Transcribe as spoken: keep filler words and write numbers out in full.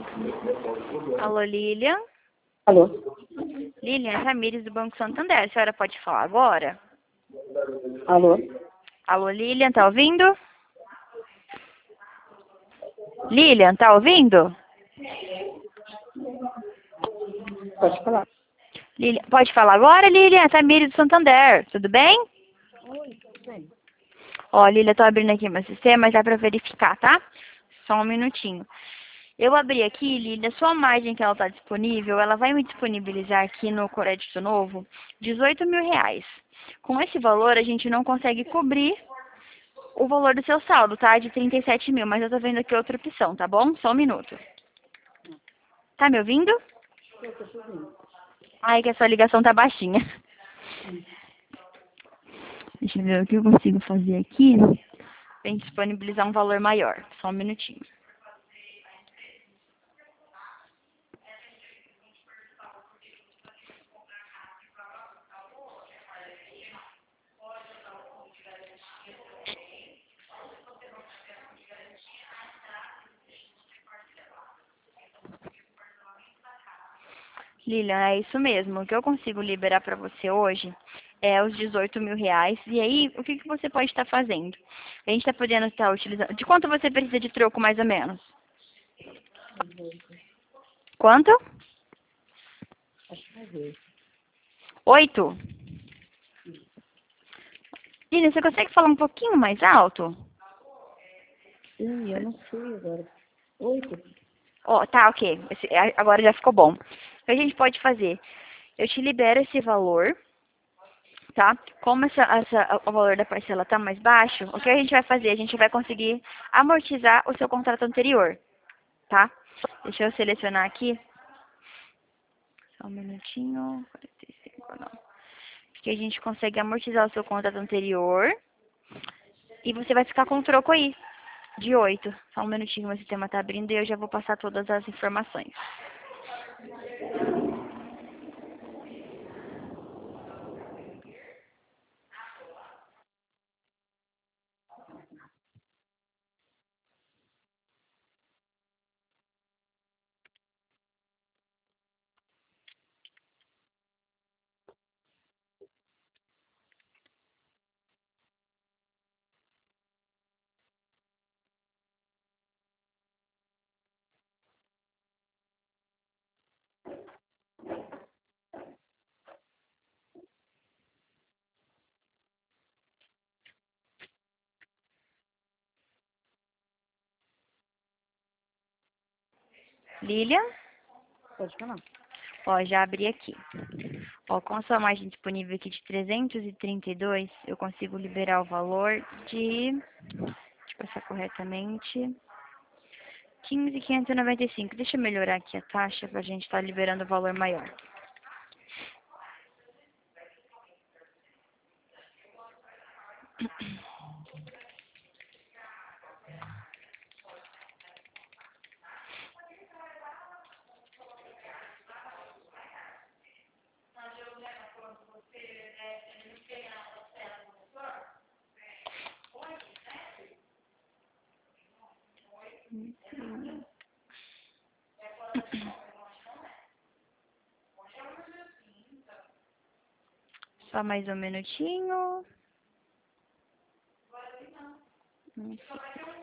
Alô, Lilian? Alô? Lilian, Ramires do Banco Santander. A senhora pode falar agora? Alô? Alô, Lilian, tá ouvindo? Lilian, tá ouvindo? Pode falar. Lilian, pode falar agora, Lilian? Ramires do Santander, tudo bem? Oi, tudo bem? Ó, Lilian, tô abrindo aqui meu sistema já pra verificar, tá? Só um minutinho. Eu abri aqui, Lilian, sua margem que ela tá disponível, ela vai me disponibilizar aqui no Crédito Novo dezoito mil reais. Com esse valor, a gente não consegue cobrir o valor do seu saldo, tá? De trinta e sete mil, mas eu tô vendo aqui outra opção, tá bom? Só um minuto. Tá me ouvindo? Eu tô te ouvindo. Ai, que a sua ligação tá baixinha. Deixa eu ver o que eu consigo fazer aqui pra gente disponibilizar um valor maior. Só um minutinho. Lilian, é isso mesmo. O que eu consigo liberar para você hoje é os dezoito mil reais. E aí, o que, que você pode estar fazendo? A gente está podendo estar utilizando... De quanto você precisa de troco, mais ou menos? Quanto? Acho que vai ver. Oito? Lilian, você consegue falar um pouquinho mais alto? Sim, eu não sei agora. Oito? Ó, tá, ok. Esse- a- agora já ficou bom. O que a gente pode fazer? Eu te libero esse valor, tá? Como essa, essa, o valor da parcela tá mais baixo, o que a gente vai fazer? A gente vai conseguir amortizar o seu contrato anterior, tá? Deixa eu selecionar aqui. Só um minutinho. quarenta e cinco, não. Porque a gente consegue amortizar o seu contrato anterior e você vai ficar com o troco aí, de oito. Só um minutinho, meu sistema tá abrindo e eu já vou passar todas as informações. Lilian? Pode falar. Ó, já abri aqui. Ó, com a sua margem disponível aqui de trezentos e trinta e dois, eu consigo liberar o valor de... Deixa eu passar corretamente. quinze mil quinhentos e noventa e cinco. Deixa eu melhorar aqui a taxa pra gente estar liberando o valor maior. Só mais um minutinho.